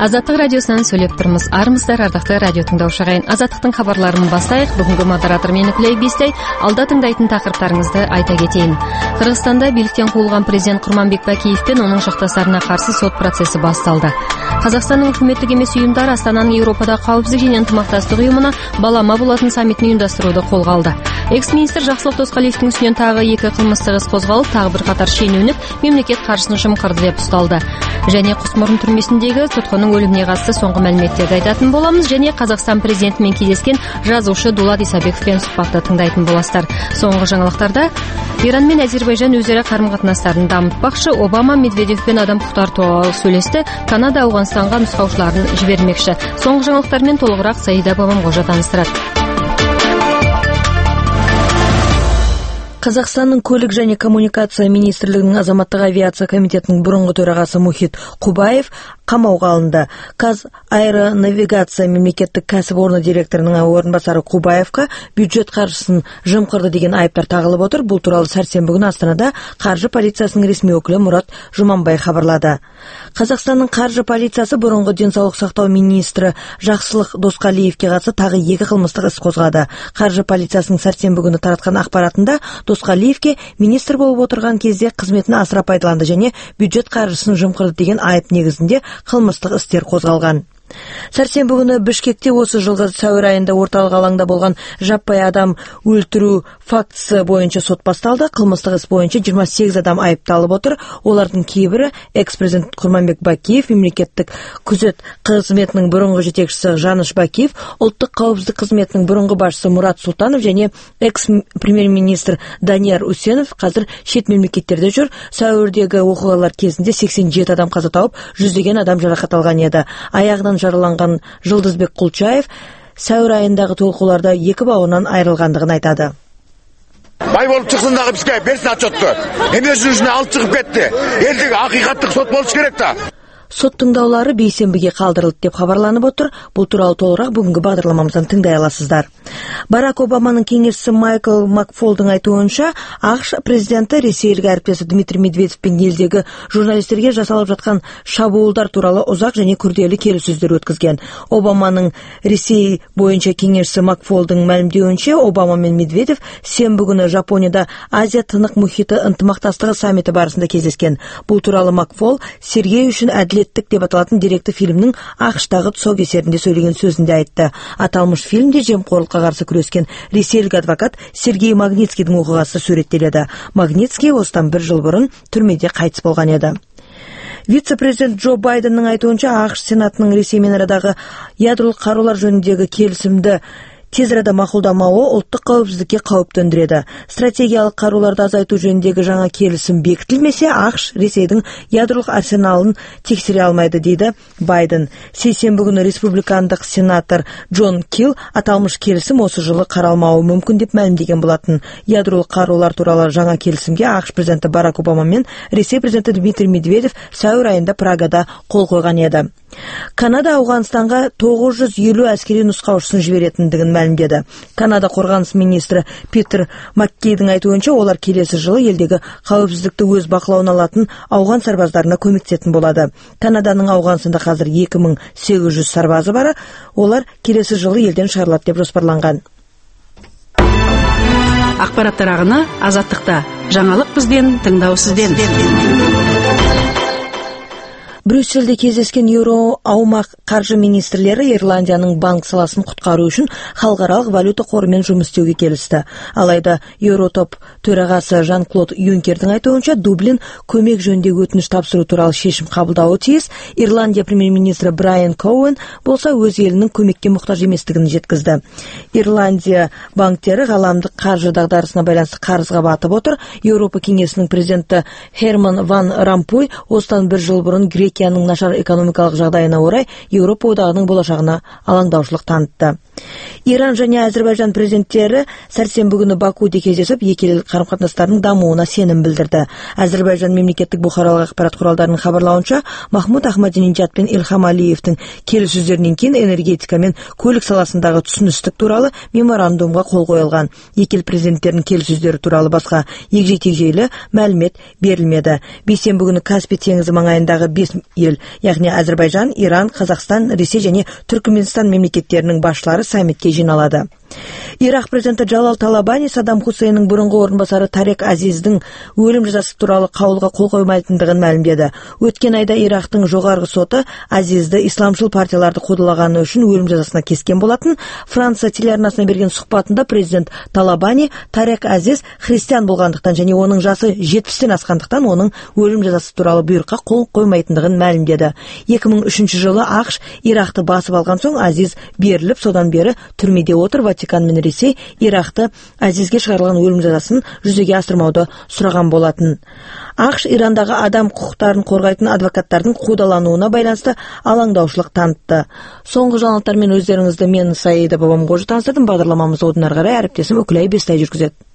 Азаттық радиосынан сөйлеп тұрмыз. Армыздар, ардақты радио тыңдаушы ағайын. Азаттықтың хабарларын бастайық. Бүгінгі модератор мені Күлей Бестай. Алда тыңдайтын тақырыптарыңызды айта кетейін. Қырғызстанда биліктен қуылған президент Құрманбек Бакиев пен оның жақтастарына қарсы сот процесі басталды. Қазақстанның үкіметтік емес ұйымдары Астананың Еуропада қауіпсіздік және ынтымақтастық ұйымына балама болатын саммитін ұйымдастыруды қолға алды. Экс-министр Жақсылық Досқалиевтің үстінен тағы 2 қылмыстық іс қозғалып, тағы бір қатар шенеунік мемлекет қаржысын жымқырды деп ұсталды. Және Құсмұрын түрмесіндегі тұтқынның өліміне қатысты соңғы мәліметтерді айтатын боламыз, және Қазақстан президентімен кездескен жазушы Дулат Исабековпен сұхбатты тыңдайтын боласыздар. Соңғы жаңалықтарда Иран мен Әзербайжан өзара қарым-қатынастарын дамытпақшы, Обама Медведев пен адам құқықтары туралы сөйлесті, Канада Ауғанстанға нұсқаушыларын жібермекші. Соңғы жаңалықтармен толығырақ Саида Бабамғожа таныстырады. Қазақстанның көлік және коммуникация министрлігінің азаматтық авиация комитетінің бұрынғы төрағасы Мухит Құбаев қамауға алынды. Қазаэронавигация мемлекеттік кәсіпорны директорының орынбасары Құбаевқа бюджет қаржысын жымқырды деген айыптар тағылып отыр. Бұл туралы сәрсенбі күні Астанада қаржы полициясының ресми өкілі Мұрат Жұманбай хабарлады. Қазақстанның қаржы полициясы бұрынғы денсаулық сақтау министрі Жақсылық Досқалиевке қатысты тағы 2 қылмыстық іс қозғады. Қаржы полициясының сәрсенбі күні таратқан ақпаратында Досқалиевке министр болып отырған кезде қызметін асыра пайдаланды және бюджет қаржысын жымқырды деген айып негізінде қылмыстық істер қозғалған. Сәрсенбі күні Бішкекте осы жылғы сәуір айында орталық алаңда болған жаппай адам өлтіру фактісі бойынша сот басталды. Қылмыстық іс бойынша 28 адам айыпталып отыр. Олардың кейбірі экс-президент Құрманбек Бакиев, мемлекеттік күзет қызметінің бұрынғы жетекшісі Жаныш Бакиев, ұлттық қауіпсіздік қызметінің бұрынғы басшысы Мұрат Сұлтанов және экс-премьер-министр Данияр Усенов қазір шет мемлекеттерде жүр. Сәуірдегі оқиғалар кезінде 87 адам қаза тауып, жүздеген адам жарақат алған еді. Аяғынан жараланған Жылдызбек Құлчаев сәуір айындағы толқуларда 2 бауырынан айырылғандығын айтады. Бай болып шықсын дағы бізге берсін отчетты. Емесінің жүзіне алып шығып кетті. Елдегі ақиқаттық сот болушы керек та. Сот тыңдаулары бейсенбіге қалдырылды деп хабарланып отыр. Бұл туралы толығырақ бүгінгі бағдарламамыздан тыңдай аласыздар. Барак Обаманың кеңесшісі Майкл Макфолдың айтуынша, ақш президенті ресейлік әріптесі Дмитрий Медведевпен елдегі журналистерге жасалып жатқан шабуылдар туралы ұзақ және күрделі келіссөздер өткізген. Обаманың Ресей бойынша кеңесшісі Макфолдың мәлімдеуінше, Обама мен Медведев сенбі күні Жапонияда Азия тынық мұхиты ынтымақтастығы саммиті барысында кездескен. Бұл туралы Макфол Сергей үшін әділеттік деп аталатын деректі фильмнің ақштағы тұсаукесерінде сөйлеген сөзінде айтты. Аталмыш фильмде жемқорлыққа қарсы күрескен ресейлік адвокат Сергей Магнитскийдің оқиғасы суреттеледі. Магнитский осыдан 1 жыл бұрын түрмеде қайтыс болған еді. Вице-президент Джо Байденнің айтуынша, ақш сенатының Ресеймен арадағы ядролық қарулар жөніндегі келісімді тез арада мақұлдамауы ұлттық қауіпсіздікке қауіп төндіреді. Стратегиялық қаруларды азайту жөніндегі жаңа келісім бекітілмесе, ақш Ресейдің ядролық арсеналын тексере алмайды, дейді Байден. Сейсенбі күні республикандық сенатор Джон Килл аталмыш келісім осы жылы қаралмауы мүмкін деп мәлімдеген болатын. Ядролық қарулар туралы жаңа келісімге ақш президенті Барак Обама мен Ресей президенті Дмитрий Медведев сәуір айында Прагада қол қойған еді. Канада Ауғанстанға 950 әскери нұсқаушысын жіберетіндігін мәлімдеді. Канада қорғаныс министрі Питер Маккейдің айтуынша, олар келесі жылы елдегі қауіпсіздікті өз бақылауына алатын ауған сарбаздарына көмектесетін болады. Канаданың Ауғанстанда қазір 2800 сарбазы бар. Олар келесі жылы елден шығарылады деп жоспарланған. Ақпараттар ағыны Азаттықта. Жаңалық бізден, тыңдау сізден. Брюссельде кездескен Еуро аумақ қаржы министрлері Ирландияның банк саласын құтқару үшін халықаралық валюта қорымен жұмыс істеуге келісті. Алайда Еуротоп төрағасы Жан-Клод Юнкердің айтуынша, Дублин көмек жөнінде өтініш тапсыру туралы шешім қабылдауы тиіс. Ирландия премьер-министрі Брайан Коуэн болса өз елінің көмекке мұқтаж еместігін жеткізді. Ирландия банктері ғаламдық қаржы дағдарысына байланысты қарызға батып отыр. Еуропа кеңесінің президенті Херман Ван Ромпуй осыдан 1 жыл бұрын Грекияның нашар экономикалық жағдайына орай Еуропа одағының болашағына алаңдаушылық танытты. Иран және Әзербайжан президенттері сәрсенбі күні Бакуде кездесіп, екі ел қарым-қатынастарының дамуына сенім білдірді. Әзербайжан мемлекеттік бұқаралық ақпарат құралдарының хабарлауынша, Махмуд Ахмадинеджад пен Ильхам Алиевтің келіссөздерінен кейін энергетика мен көлік саласындағы түсіністік туралы меморандумға қол қойылған. Екі ел президенттерінің келіссөздері туралы басқа егжей-тегжейлі мәлімет берілмеді. Бейсенбі күні Каспий теңізі маңайындағы 5 ел, яғни Әзербайжан, Иран, Қазақстан, Ресей және Түркменстан мемлекеттерінің басшылары саммитке жиналады. Ирак президенті Джалал Талабани Саддам Хусейннің бұрынғы орынбасары Тарек Азиздің өлім жазасы туралы қаулыға қол қоймайтындығын мәлімдеді. Өткен айда Ирактың жоғарғы соты Азизді исламшыл партияларды қудалағаны үшін өлім жазасына кескен болатын. Франция телеарнасына берген сұхбатында президент Талабани Тарек Азиз христиан болғандықтан және оның жасы 70-тен асқандықтан оның өлім жазасы туралы бұйрыққа қол қоймайтындығын мәлімдеді. 2003 жылы ақш Ирақты басып алған соң Азиз беріліп, содан бері түрмеде отыр. Ватикан мен Ресей Иракты Азизге шығарылған өлім жазасын жүзеге асырмауды сұраған болатын. ақш Ирандағы адам құқықтарын қорғайтын адвокаттардың қудалануына байланысты алаңдаушылық танытты. Соңғы жаңалықтармен өздеріңізді мен Саида Бабамғожа таныстырдым. Бағдарламамызды одан ары қарай әріптесім Үкілай Бестай жүргізеді.